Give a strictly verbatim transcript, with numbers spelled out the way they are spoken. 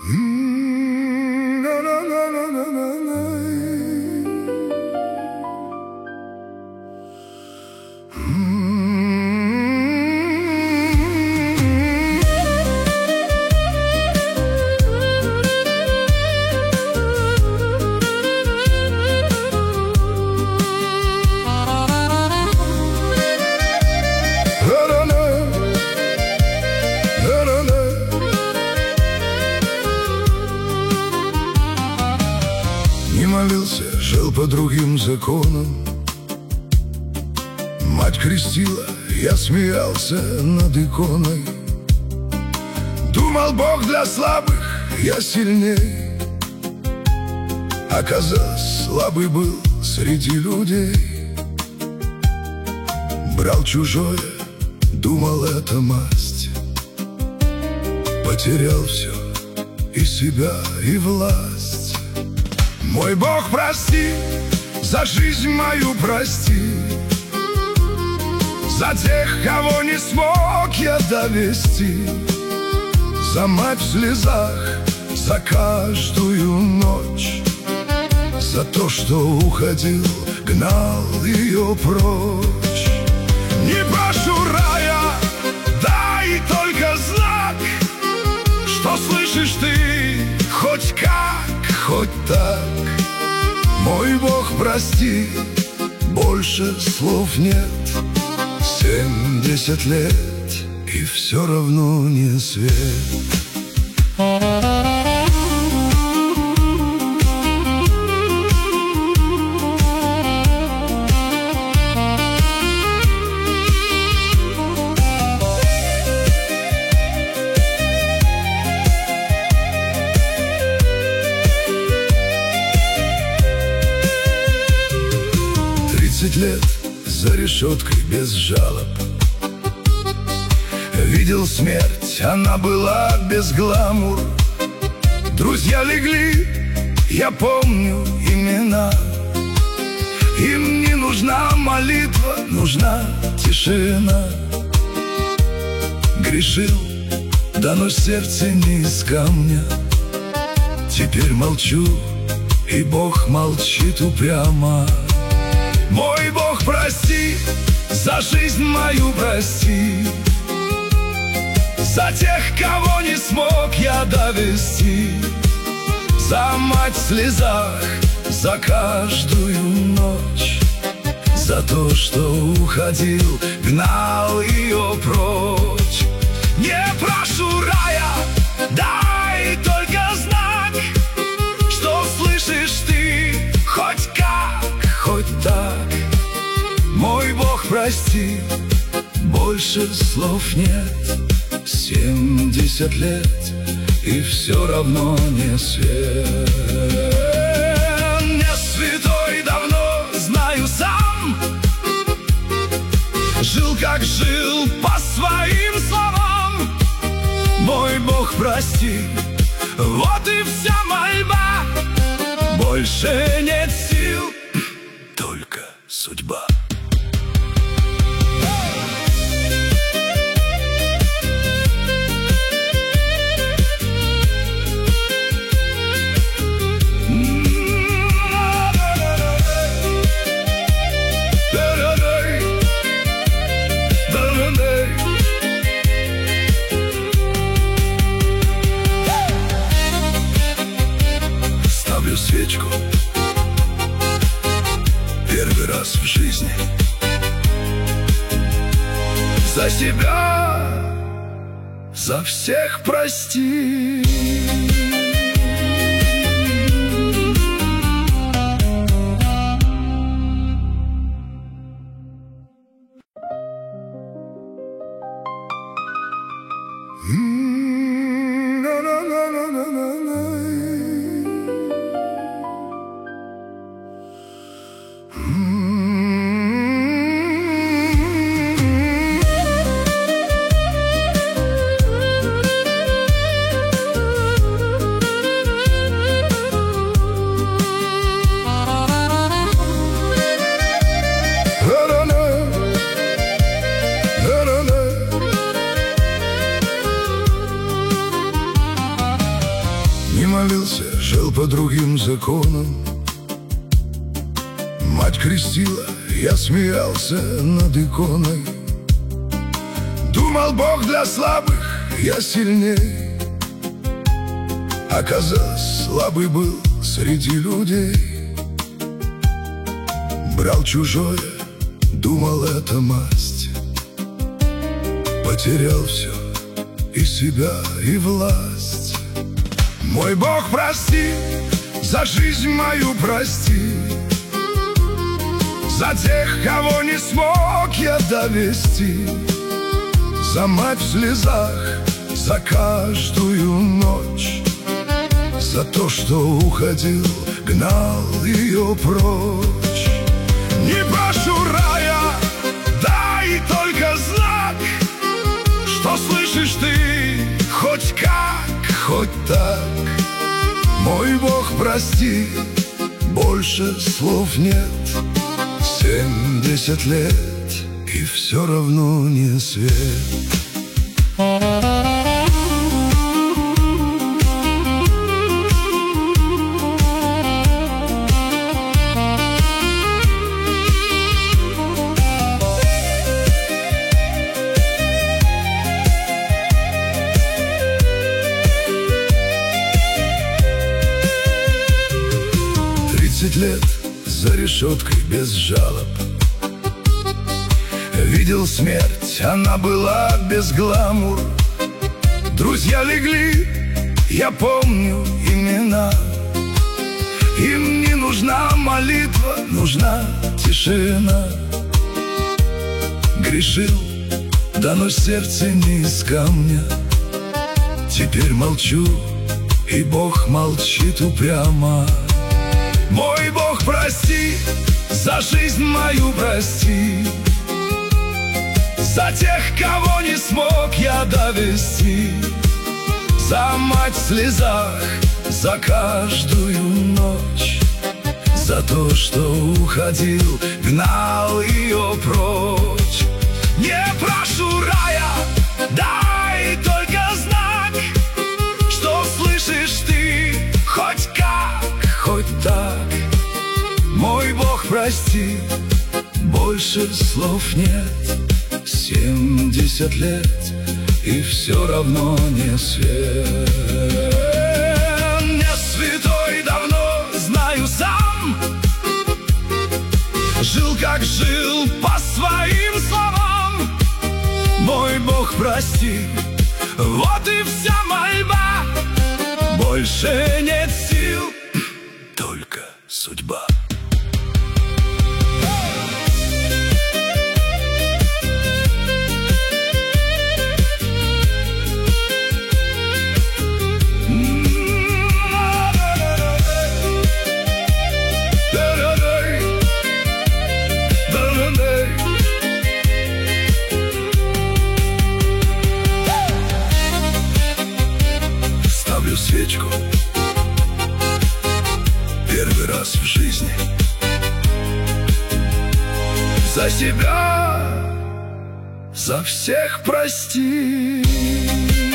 Не молился, жил по другим законам. Мать крестила, я смеялся над иконой. Думал, Бог для слабых, я сильней. Оказалось, слабый был среди людей. Брал чужое, думал, это масть. Потерял все, и себя, и власть. Мой Бог, прости, за жизнь мою прости, за тех, кого не смог я довести, за мать в слезах, за каждую ночь, за то, что уходил, гнал ее прочь. Не прошу рая, дай только знак, что слышишь ты, хоть как, хоть так. Мой Бог, прости, больше слов нет. Семьдесят лет, и все равно не свет. Тридцать лет за решеткой без жалоб. Видел смерть, она была без гламур. Друзья легли, я помню имена. Им не нужна молитва, нужна тишина. Грешил, да но сердце не из камня. Теперь молчу, и Бог молчит упрямо. Мой Бог, прости, за жизнь мою прости, за тех, кого не смог я довести, за мать в слезах, за каждую ночь, за то, что уходил, гнал ее прочь. Не прошу рая, дай только знак, что слышишь ты, хоть как, хоть так. Мой Бог, прости, больше слов нет. Семьдесят лет, и все равно не свет. Не святой давно, знаю сам, жил, как жил, по своим словам. Мой Бог, прости, вот и вся мольба. Больше нет сил, только судьба. Ставлю свечку первый раз в жизни за себя, за всех прости. молился, жил по другим законам. Мать крестила, я смеялся над иконой. Думал, Бог для слабых, я сильней. Оказалось, слабый был среди людей. Брал чужое, думал, это масть. Потерял все, и себя, и власть. Мой Бог, прости, за жизнь мою прости, за тех, кого не смог я довести, за мать в слезах, за каждую ночь, за то, что уходил, гнал ее прочь. Не прошу рая, дай только знак, что слышишь ты, хоть как, хоть так. Мой Бог, прости, больше слов нет. Семьдесят лет, и все равно не свет. Тридцать лет за решеткой без жалоб. Видел смерть, она была без гламур. Друзья легли, я помню имена. Им не нужна молитва, нужна тишина. Грешил, да но сердце не из камня. Теперь молчу, и Бог молчит упрямо. Мой Бог, прости, за жизнь мою прости, за тех, кого не смог я довести, за мать в слезах, за каждую ночь, за то, что уходил, гнал ее прочь. Не прошу рая, дай только знак, что слышишь ты, хоть как, хоть так. Мой Бог, прости, больше слов нет. Семьдесят лет, и все равно не свет. Не святой давно, знаю сам, жил, как жил, по своим словам. Мой Бог, прости, вот и вся мольба. Больше нет сил, только судьба. Ставлю свечку первый раз в жизни, за себя, за всех прости.